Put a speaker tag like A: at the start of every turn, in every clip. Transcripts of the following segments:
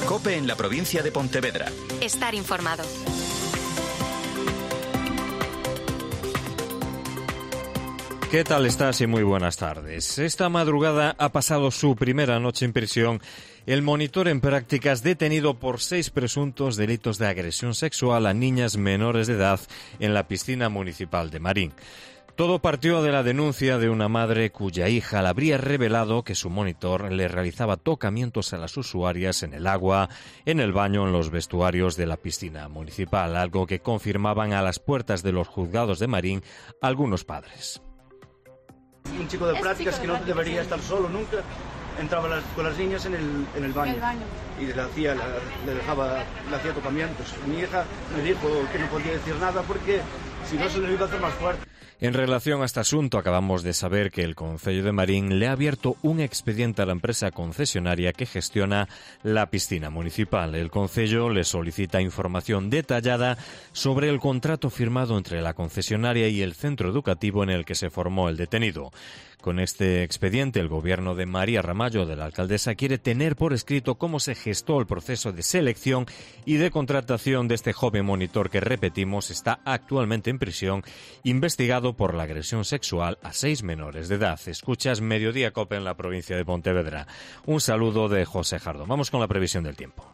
A: COPE en la provincia de Pontevedra.
B: Estar informado.
C: ¿Qué tal estás? Y muy buenas tardes. Esta madrugada ha pasado su primera noche en prisión el monitor en prácticas detenido por 6 presuntos delitos de agresión sexual a niñas menores de edad en la piscina municipal de Marín. Todo partió de la denuncia de una madre cuya hija le habría revelado que su monitor le realizaba tocamientos a las usuarias en el agua, en el baño, en los vestuarios de la piscina municipal, algo que confirmaban a las puertas de los juzgados de Marín algunos padres.
D: Un chico de prácticas que no debería estar solo nunca, entraba con las niñas en el baño y le hacía tocamientos. Mi hija me dijo que no podía decir nada porque si no se le iba a hacer más fuerte.
C: En relación a este asunto, acabamos de saber que el Concello de Marín le ha abierto un expediente a la empresa concesionaria que gestiona la piscina municipal. El Concello le solicita información detallada sobre el contrato firmado entre la concesionaria y el centro educativo en el que se formó el detenido. Con este expediente, el gobierno de María Ramallo, de la alcaldesa, quiere tener por escrito cómo se gestó el proceso de selección y de contratación de este joven monitor que, repetimos, está actualmente en prisión, investigado por la agresión sexual a 6 menores de edad. Escuchas Mediodía COPE en la provincia de Pontevedra. Un saludo de José Jardón. Vamos con la previsión del tiempo.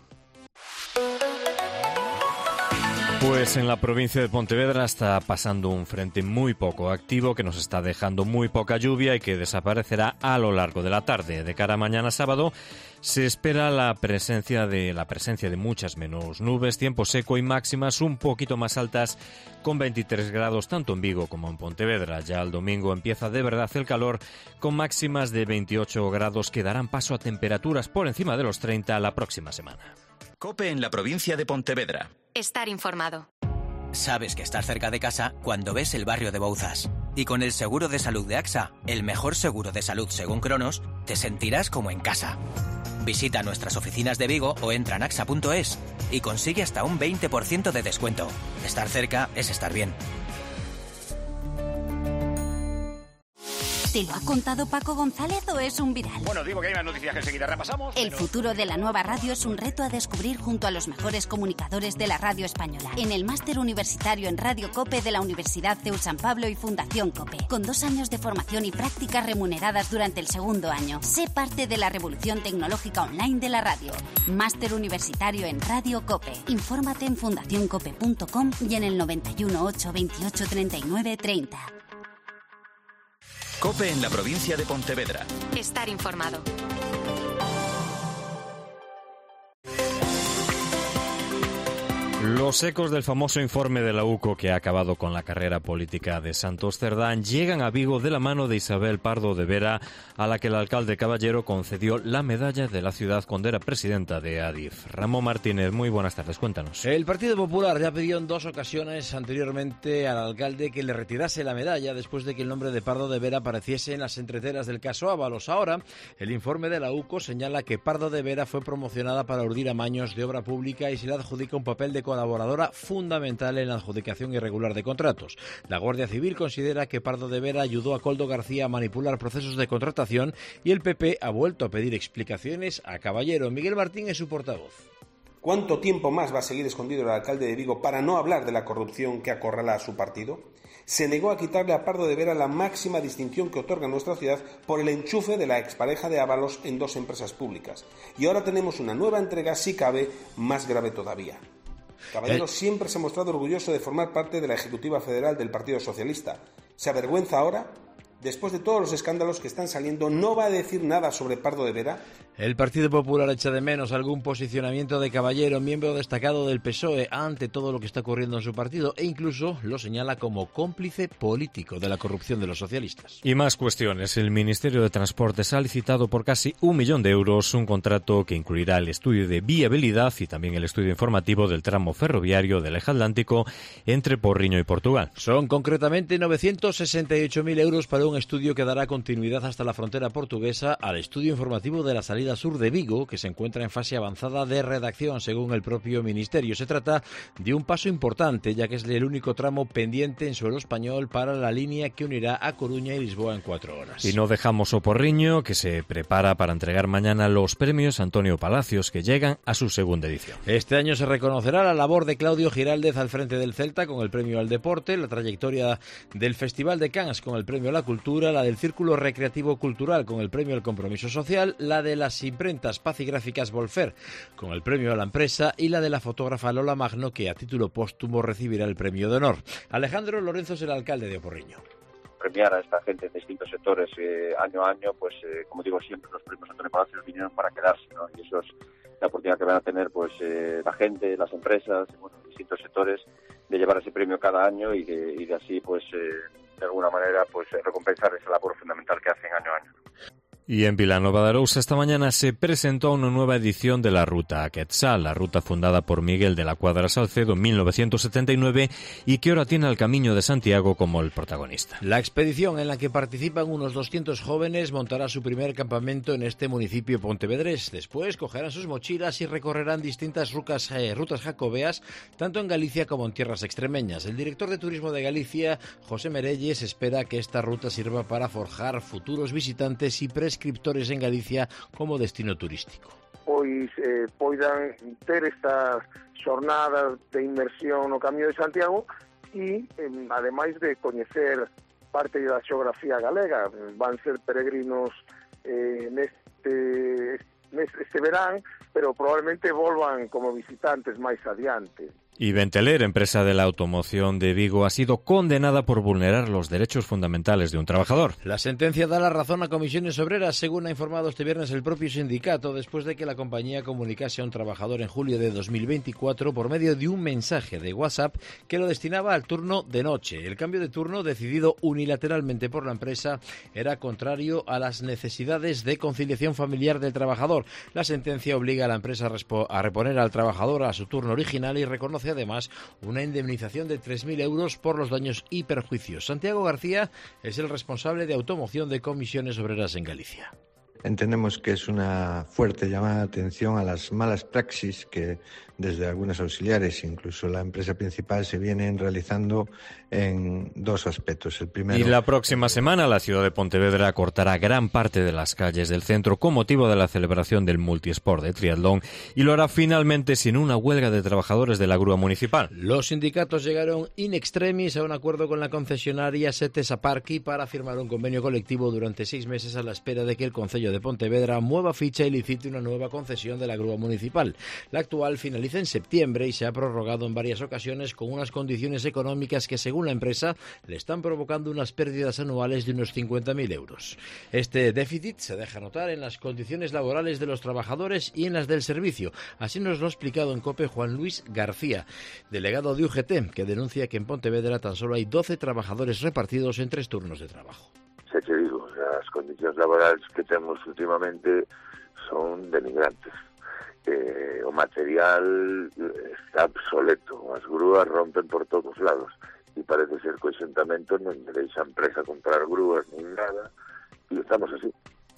C: Pues en la provincia de Pontevedra está pasando un frente muy poco activo que nos está dejando muy poca lluvia y que desaparecerá a lo largo de la tarde. De cara a mañana sábado se espera la presencia de muchas menos nubes, tiempo seco y máximas un poquito más altas con 23 grados tanto en Vigo como en Pontevedra. Ya el domingo empieza de verdad el calor con máximas de 28 grados que darán paso a temperaturas por encima de los 30 la próxima semana.
A: COPE en la provincia de Pontevedra.
B: Estar informado.
E: Sabes que estás cerca de casa cuando ves el barrio de Bouzas. Y con el seguro de salud de AXA, el mejor seguro de salud según Cronos, te sentirás como en casa. Visita nuestras oficinas de Vigo o entra en axa.es y consigue hasta un 20% de descuento. Estar cerca es estar bien.
F: ¿Te lo ha contado Paco González o es un viral?
G: Bueno, digo que hay más noticias que enseguida repasamos.
F: El futuro de la nueva radio es un reto a descubrir junto a los mejores comunicadores de la radio española. En el Máster Universitario en Radio COPE de la Universidad CEU San Pablo y Fundación COPE. Con 2 años de formación y prácticas remuneradas durante el segundo año. Sé parte de la revolución tecnológica online de la radio. Máster Universitario en Radio COPE. Infórmate en fundacioncope.com y en el 91 8 28 39 30.
A: COPE en la provincia de Pontevedra.
B: Estar informado.
C: Los ecos del famoso informe de la UCO que ha acabado con la carrera política de Santos Cerdán llegan a Vigo de la mano de Isabel Pardo de Vera, a la que el alcalde Caballero concedió la medalla de la ciudad cuando era presidenta de ADIF. Ramón Martínez, muy buenas tardes, cuéntanos.
H: El Partido Popular ya pidió en 2 ocasiones anteriormente al alcalde que le retirase la medalla después de que el nombre de Pardo de Vera apareciese en las entreteras del caso Ábalos. Ahora, el informe de la UCO señala que Pardo de Vera fue promocionada para urdir amaños de obra pública y se le adjudica un papel de colaboradora fundamental en la adjudicación irregular de contratos. La Guardia Civil considera que Pardo de Vera ayudó a Koldo García a manipular procesos de contratación y el PP ha vuelto a pedir explicaciones a Caballero. Miguel Martín es su portavoz.
I: ¿Cuánto tiempo más va a seguir escondido el alcalde de Vigo para no hablar de la corrupción que acorrala a su partido? Se negó a quitarle a Pardo de Vera la máxima distinción que otorga nuestra ciudad por el enchufe de la expareja de Ábalos en 2 empresas públicas. Y ahora tenemos una nueva entrega, si cabe, más grave todavía. Caballero siempre se ha mostrado orgulloso de formar parte de la Ejecutiva Federal del Partido Socialista. ¿Se avergüenza ahora? Después de todos los escándalos que están saliendo, ¿no va a decir nada sobre Pardo de Vera?
H: El Partido Popular echa de menos algún posicionamiento de Caballero, miembro destacado del PSOE, ante todo lo que está ocurriendo en su partido, e incluso lo señala como cómplice político de la corrupción de los socialistas.
C: Y más cuestiones. El Ministerio de Transportes ha licitado por casi 1 millón de euros un contrato que incluirá el estudio de viabilidad y también el estudio informativo del tramo ferroviario del eje atlántico entre Porriño y Portugal.
H: Son concretamente 968.000 euros para un estudio que dará continuidad hasta la frontera portuguesa al estudio informativo de la salida salida sur de Vigo, que se encuentra en fase avanzada de redacción, según el propio Ministerio. Se trata de un paso importante, ya que es el único tramo pendiente en suelo español para la línea que unirá a Coruña y Lisboa en 4 horas.
C: Y no dejamos O Porriño, que se prepara para entregar mañana los premios Antonio Palacios, que llegan a su segunda edición.
H: Este año se reconocerá la labor de Claudio Giraldez al frente del Celta con el premio al deporte, la trayectoria del Festival de Cannes con el premio a la cultura, la del Círculo Recreativo Cultural con el premio al compromiso social, la de las imprentas Paz y Gráficas Volfer con el premio a la empresa y la de la fotógrafa Lola Magno, que a título póstumo recibirá el premio de honor. Alejandro Lorenzo es el alcalde de O Porriño.
J: Premiar a esta gente en distintos sectores año a año, pues como digo siempre, los premios Antonio Palacios vinieron para quedarse, ¿no? Y eso es la oportunidad que van a tener pues la gente, las empresas, bueno, distintos sectores, de llevar ese premio cada año y de así pues de alguna manera pues recompensar esa labor fundamental que hacen año a año.
C: Y en Vilanova de Arousa esta mañana se presentó una nueva edición de la Ruta a Quetzal, la ruta fundada por Miguel de la Cuadra Salcedo en 1979 y que ahora tiene al Camino de Santiago como el protagonista.
H: La expedición, en la que participan unos 200 jóvenes, montará su primer campamento en este municipio pontevedrés. Después cogerán sus mochilas y recorrerán distintas rutas jacobeas, tanto en Galicia como en tierras extremeñas. El director de Turismo de Galicia, José Merelles, espera que esta ruta sirva para forjar futuros visitantes y prescriptores en Galicia como destino turístico.
K: Pois poidan ter estas xornadas de inmersión no Camiño de Santiago e, ademais de coñecer parte da xeografía galega. Van ser peregrinos neste verán, pero probablemente volvan como visitantes máis adiante.
C: Y Benteler, empresa de la automoción de Vigo, ha sido condenada por vulnerar los derechos fundamentales de un trabajador.
H: La sentencia da la razón a Comisiones Obreras, según ha informado este viernes el propio sindicato, después de que la compañía comunicase a un trabajador en julio de 2024 por medio de un mensaje de WhatsApp que lo destinaba al turno de noche. El cambio de turno, decidido unilateralmente por la empresa, era contrario a las necesidades de conciliación familiar del trabajador. La sentencia obliga a la empresa a reponer al trabajador a su turno original y reconoce además una indemnización de 3.000 euros por los daños y perjuicios. Santiago García es el responsable de automoción de Comisiones Obreras en Galicia.
L: Entendemos que es una fuerte llamada de atención a las malas praxis que desde algunos auxiliares, incluso la empresa principal, se vienen realizando en dos aspectos. El primero...
C: Y la próxima semana la ciudad de Pontevedra cortará gran parte de las calles del centro con motivo de la celebración del Multisport de triatlón y lo hará finalmente sin una huelga de trabajadores de la grúa municipal.
H: Los sindicatos llegaron in extremis a un acuerdo con la concesionaria Setes Aparqui para firmar un convenio colectivo durante 6 meses a la espera de que el Concello de Pontevedra mueva ficha y licite una nueva concesión de la grúa municipal. La actual finaliza en septiembre y se ha prorrogado en varias ocasiones con unas condiciones económicas que, según la empresa, le están provocando unas pérdidas anuales de unos 50.000 euros. Este déficit se deja notar en las condiciones laborales de los trabajadores y en las del servicio. Así nos lo ha explicado en COPE Juan Luis García, delegado de UGT, que denuncia que en Pontevedra tan solo hay 12 trabajadores repartidos en 3 turnos de trabajo.
M: Se te digo, as condicións laborales que temos últimamente son denigrantes. O material está obsoleto, as grúas rompen por todos lados e parece ser que o Xuntamento non lle deixa a empresa comprar grúas nin nada e estamos así.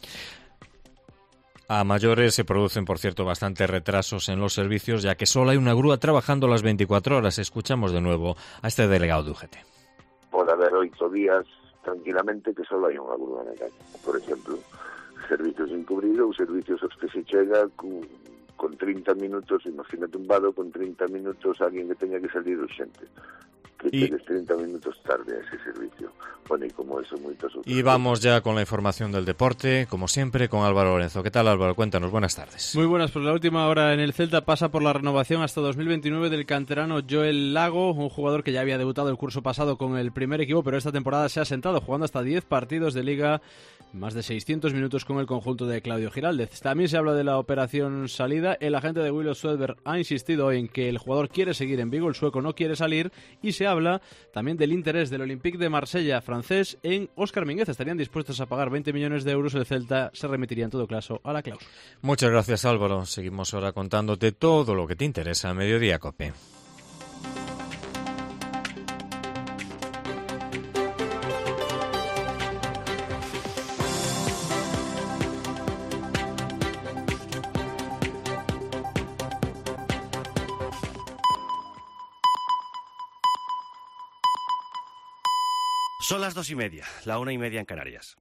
C: A mayores se producen, por cierto, bastantes retrasos en los servicios, ya que solo hay una grúa trabajando las 24 horas. Escuchamos de nuevo a este delegado de UGT.
M: Pode haber 8 días tranquilamente que solo hai unha grúa na calle. Por exemplo, servicios sin cubrir ou servicios aos que se chega con 30 minutos, imagínate un vado con 30 minutos alguien que teña que salir urxente. Que chegues 30 minutos tarde a ese servicio. Bueno, y como eso, moitas outras.
C: Y vamos ya con la información del deporte, como siempre, con Álvaro Lorenzo. ¿Qué tal, Álvaro? Cuéntanos, buenas tardes.
N: Muy buenas, pues la última hora en el Celta pasa por la renovación hasta 2029 del canterano Joel Lago, un jugador que ya había debutado el curso pasado con el primer equipo, pero esta temporada se ha sentado jugando hasta 10 partidos de Liga, más de 600 minutos con el conjunto de Claudio Giraldez. También se habla de la operación salida. El agente de Willow Swedberg ha insistido en que el jugador quiere seguir en Vigo, el sueco no quiere salir, y se habla también del interés del Olympique de Marsella francés en Óscar Mínguez. Estarían dispuestos a pagar 20 millones de euros. El Celta se remitiría en todo caso a la cláusula.
C: Muchas gracias, Álvaro. Seguimos ahora contándote todo lo que te interesa a Mediodía Cope.
O: Son las 2:30, la 1:30 en Canarias.